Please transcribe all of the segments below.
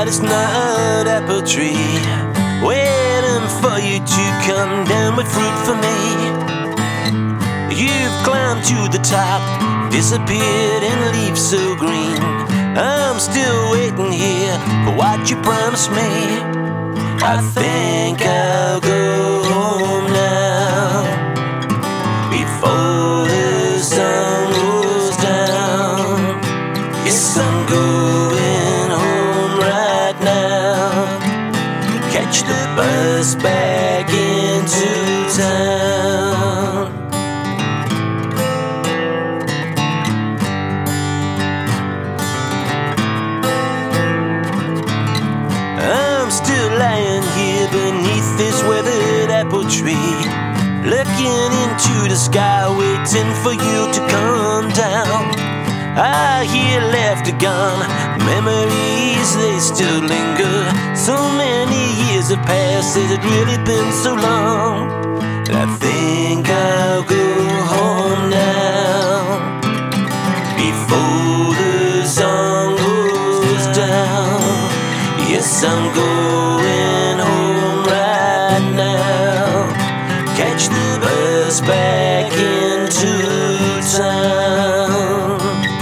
by this nut apple tree, waiting for you to come down with fruit for me. You've climbed to the top, disappeared in leaves so green. I'm still waiting here for what you promised me. I think I'll go home now before the sun goes down. Yes, I'm going home right now. Catch the bus back into town. I'm still lying here beneath this weathered apple tree, looking into the sky, waiting for you to come down. I hear laughter gone, memories, they still linger. So many years have passed, has it really been so long? And I think I'll go home now before the sun goes down. Yes, I'm going home right now. Catch the bus back into town.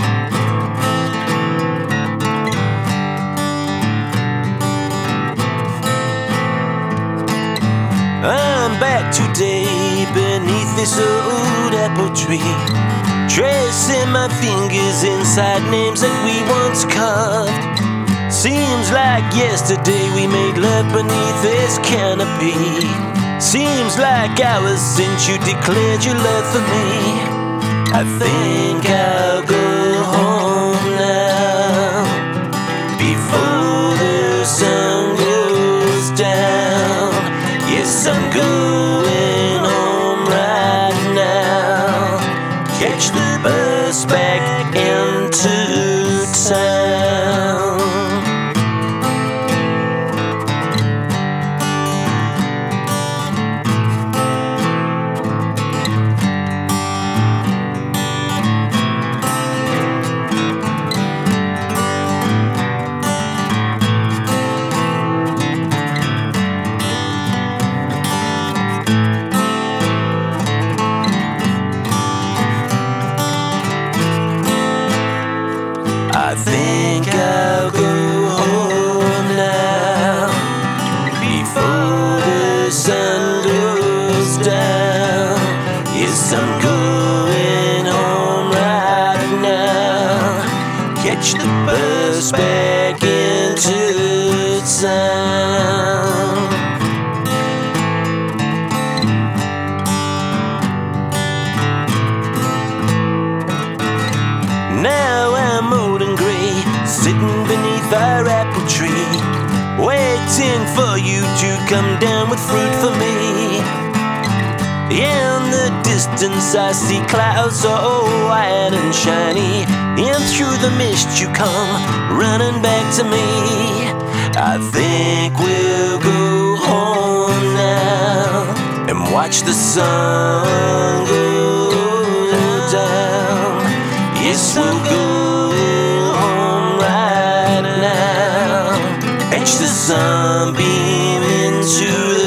I'm back today beneath this old apple tree, tracing my fingers inside names that we once carved. Seems like yesterday we made love beneath this canopy. Seems like hours since you declared your love for me. I think I'll go home now before the sun goes down. Yes, I'm going home right now. Catch the bus back into town. I think I'll go home now before the sun goes down. Yes, I'm going home right now. Catch the bus back into town. Now I'm old and gray, sitting beneath our apple tree, waiting for you to come down with fruit for me. In the distance I see clouds so white and shiny, and through the mist you come running back to me. I think we'll go home now and watch the sun go down. Yes, we'll go home right now. Catch the sun beam into